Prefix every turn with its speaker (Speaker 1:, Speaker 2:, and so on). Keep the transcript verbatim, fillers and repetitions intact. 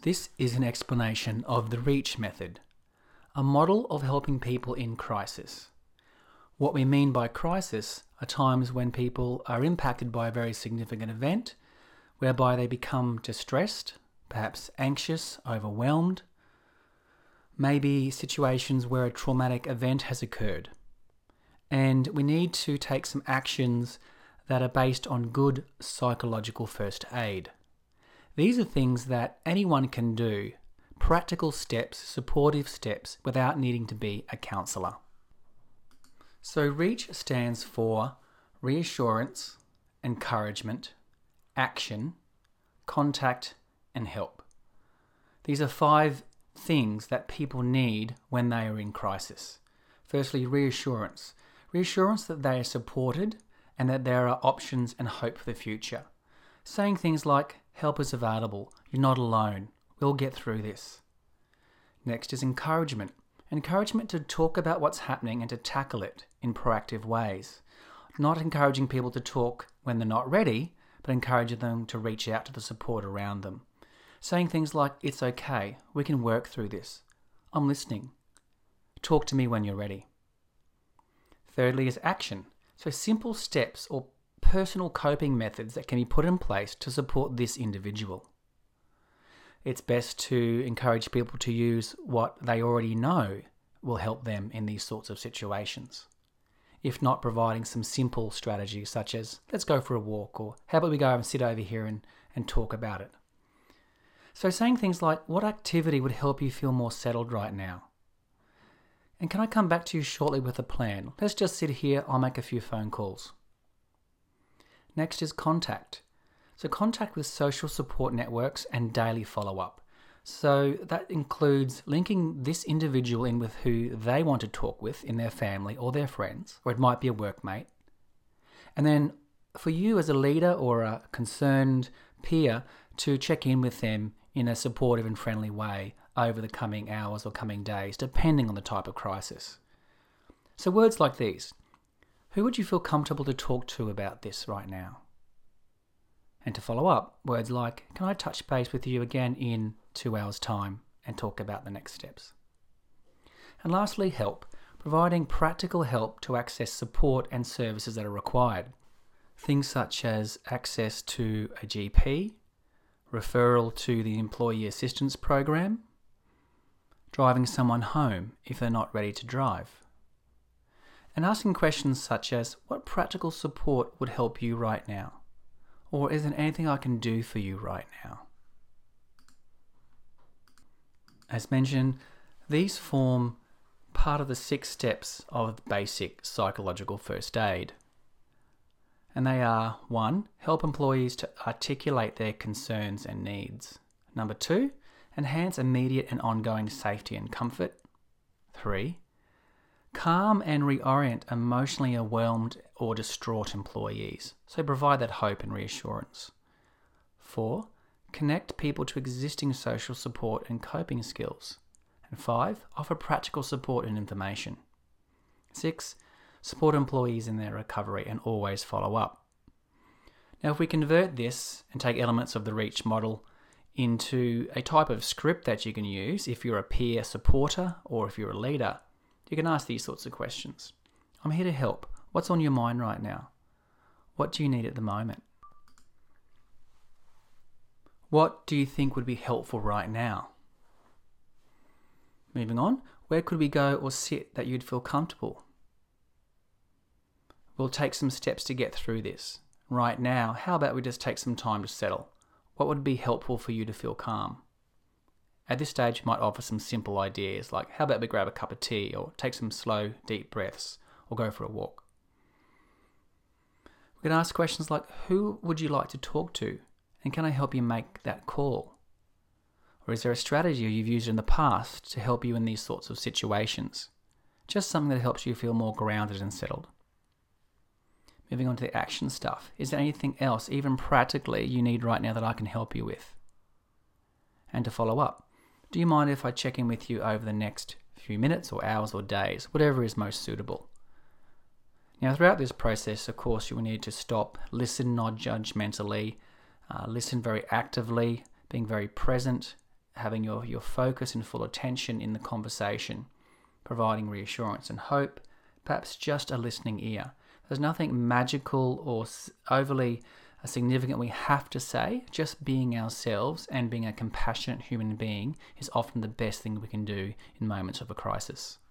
Speaker 1: This is an explanation of the REACH method, a model of helping people in crisis. What we mean by crisis are times when people are impacted by a very significant event, whereby they become distressed, perhaps anxious, overwhelmed, maybe situations where a traumatic event has occurred. And we need to take some actions that are based on good psychological first aid. These are things that anyone can do, practical steps, supportive steps, without needing to be a counsellor. So REACH stands for reassurance, encouragement, action, contact, and help. These are five things that people need when they are in crisis. Firstly, reassurance. Reassurance that they are supported and that there are options and hope for the future. Saying things like, help is available, you're not alone, we'll get through this. Next is encouragement. Encouragement to talk about what's happening and to tackle it in proactive ways. Not encouraging people to talk when they're not ready, but encouraging them to reach out to the support around them. Saying things like, it's okay, we can work through this. I'm listening. Talk to me when you're ready. Thirdly is action. So simple steps or personal coping methods that can be put in place to support this individual. It's best to encourage people to use what they already know will help them in these sorts of situations. If not, providing some simple strategies such as, let's go for a walk, or how about we go and sit over here and, and talk about it. So saying things like, what activity would help you feel more settled right now? And can I come back to you shortly with a plan? Let's just sit here, I'll make a few phone calls. Next is contact. So contact with social support networks and daily follow-up. So that includes linking this individual in with who they want to talk with in their family or their friends, or it might be a workmate. And then for you as a leader or a concerned peer to check in with them in a supportive and friendly way over the coming hours or coming days, depending on the type of crisis. So words like these. Who would you feel comfortable to talk to about this right now? And to follow up, words like, can I touch base with you again in two hours' time and talk about the next steps? And lastly, help. Providing practical help to access support and services that are required. Things such as access to a G P, referral to the Employee Assistance Program, driving someone home if they're not ready to drive, and asking questions such as, what practical support would help you right now? Or is there anything I can do for you right now? As mentioned, these form part of the six steps of basic psychological first aid. And they are, one, help employees to articulate their concerns and needs. Number two, enhance immediate and ongoing safety and comfort. Three, calm and reorient emotionally overwhelmed or distraught employees. So provide that hope and reassurance. Four, connect people to existing social support and coping skills. And five, offer practical support and information. Six, support employees in their recovery and always follow up. Now, if we convert this and take elements of the REACH model into a type of script that you can use if you're a peer supporter or if you're a leader, you can ask these sorts of questions. I'm here to help. What's on your mind right now? What do you need at the moment? What do you think would be helpful right now? Moving on, where could we go or sit that you'd feel comfortable? We'll take some steps to get through this. Right now, how about we just take some time to settle? What would be helpful for you to feel calm? At this stage, you might offer some simple ideas like, how about we grab a cup of tea, or take some slow, deep breaths, or go for a walk. We can ask questions like, who would you like to talk to? And can I help you make that call? Or is there a strategy you've used in the past to help you in these sorts of situations? Just something that helps you feel more grounded and settled. Moving on to the action stuff. Is there anything else, even practically, you need right now that I can help you with? And to follow up, do you mind if I check in with you over the next few minutes or hours or days, whatever is most suitable? Now, throughout this process, of course, you will need to stop, listen not judgmentally, uh, listen very actively, being very present, having your, your focus and full attention in the conversation, providing reassurance and hope, perhaps just a listening ear. There's nothing magical or overly significant we have to say. Just being ourselves and being a compassionate human being is often the best thing we can do in moments of a crisis.